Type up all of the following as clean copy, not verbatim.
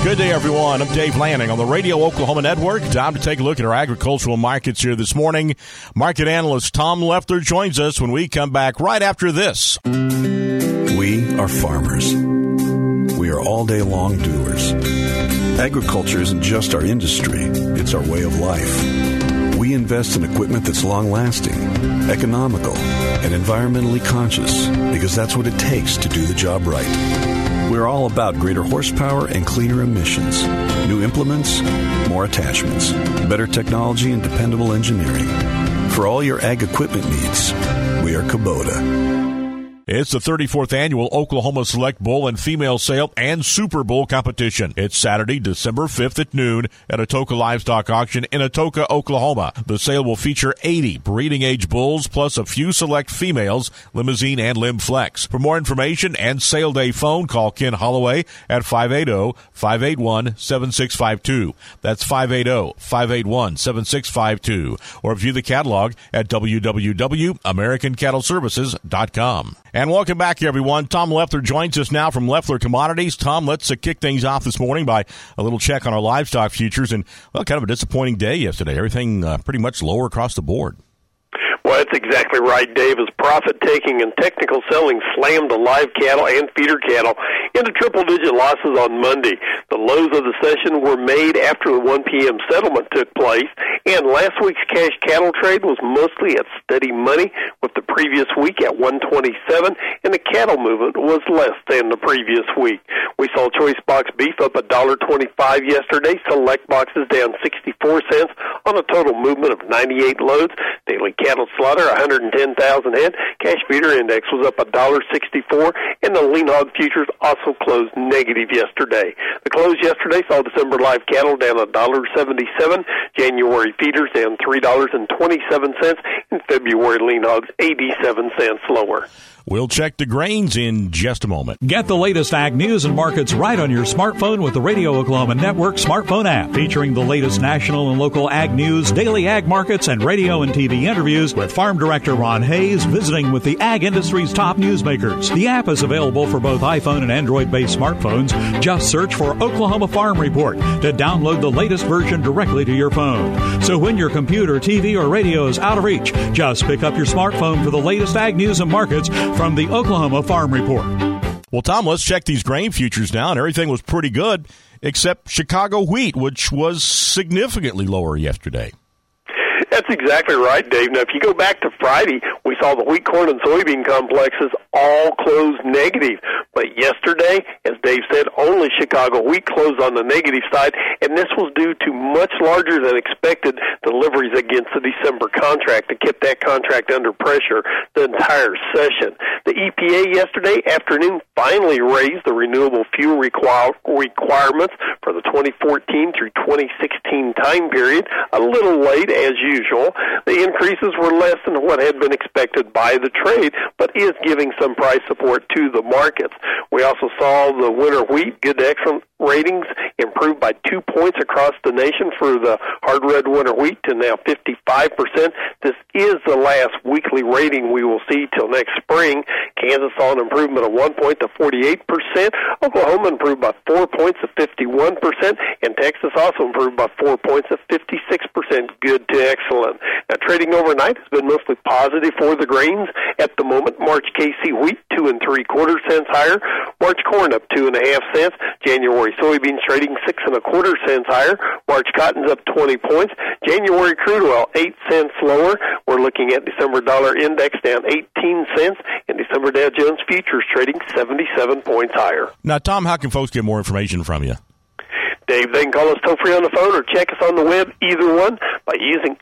Good day, everyone. I'm Dave Lanning on the Radio Oklahoma Network. Time to take a look at our agricultural markets here this morning. Market analyst Tom Leffler joins us when we come back right after this. We are farmers. We are all-day-long doers. Agriculture isn't just our industry. It's our way of life. We invest in equipment that's long-lasting, economical, and environmentally conscious because that's what it takes to do the job right. We're all about greater horsepower and cleaner emissions, new implements, more attachments, better technology, and dependable engineering. For all your ag equipment needs, we are Kubota. It's the 34th annual Oklahoma Select Bull and Female Sale and Super Bowl competition. It's Saturday, December 5th at noon at Atoka Livestock Auction in Atoka, Oklahoma. The sale will feature 80 breeding-age bulls plus a few select females, Limousine and Limb Flex. For more information and sale day phone, call Ken Holloway at 580-581-7652. That's 580-581-7652. Or view the catalog at www.americancattleservices.com. And welcome back, everyone. Tom Leffler joins us now from Leffler Commodities. Tom, let's kick things off this morning by a little check on our livestock futures. And, well, kind of a disappointing day yesterday. Everything pretty much lower across the board. Well, that's exactly right, Dave. As profit-taking and technical selling slammed the live cattle and feeder cattle into triple-digit losses on Monday. The lows of the session were made after the 1 p.m. settlement took place, and last week's cash cattle trade was mostly at steady money, with the previous week at 127, and the cattle movement was less than the previous week. We saw choice box beef up $1.25 yesterday, select boxes down 64 cents on a total movement of 98 loads. Daily cattle slaughter 110,000 head. Cash feeder index was up $1.64, and the lean hog futures also closed negative yesterday. The close yesterday saw December live cattle down $1.77, January feeders down $3.27, and February lean hogs 87 cents lower. We'll check the grains in just a moment. Get the latest ag news and markets right on your smartphone with the Radio Oklahoma Network smartphone app, featuring the latest national and local ag news, daily ag markets, and radio and TV interviews with Farm Director Ron Hayes visiting with the ag industry's top newsmakers. The app is available for both iPhone and Android-based smartphones. Just search for Oklahoma Farm Report to download the latest version directly to your phone. So when your computer, TV, or radio is out of reach, just pick up your smartphone for the latest ag news and markets from the Oklahoma Farm Report. Well, Tom, let's check these grain futures now. Everything was pretty good except Chicago wheat, which was significantly lower yesterday. That's exactly right, Dave. Now, if you go back to Friday, we saw the wheat, corn, and soybean complexes all close negative. But yesterday, as Dave said, only Chicago wheat closed on the negative side, and this was due to much larger than expected deliveries against the December contract that kept that contract under pressure the entire session. The EPA yesterday afternoon finally raised the renewable fuel requirements for the 2014 through 2016 time period, a little late as usual. The increases were less than what had been expected by the trade, but is giving some price support to the markets. We also saw the winter wheat good to excellent ratings improved by 2 points across the nation for the hard red winter wheat to now 55%. This is the last weekly rating we will see till next spring. Kansas saw an improvement of 1 point to 48%. Oklahoma improved by 4 points to 51%, and Texas also improved by 4 points to 56%. Good to excellent. Now, trading overnight has been mostly positive for the grains at the moment. March KC wheat 2 3/4 cents higher. March corn up 2.5 cents. January soybeans trading 6 1/4 cents higher. March cotton's up 20 points. January crude oil 8 cents lower. We're looking at December dollar index down 18 cents, and December Dow Jones futures trading 77 points higher. Now, Tom, how can folks get more information from you? Dave, they can call us toll-free on the phone or check us on the web, either one, by using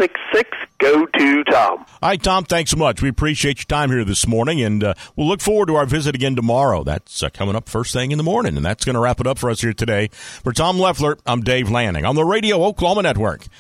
866-GO-TO-TOM. All right, Tom, thanks so much. We appreciate your time here this morning, and we'll look forward to our visit again tomorrow. That's coming up first thing in the morning, and that's going to wrap it up for us here today. For Tom Leffler, I'm Dave Lanning on the Radio Oklahoma Network.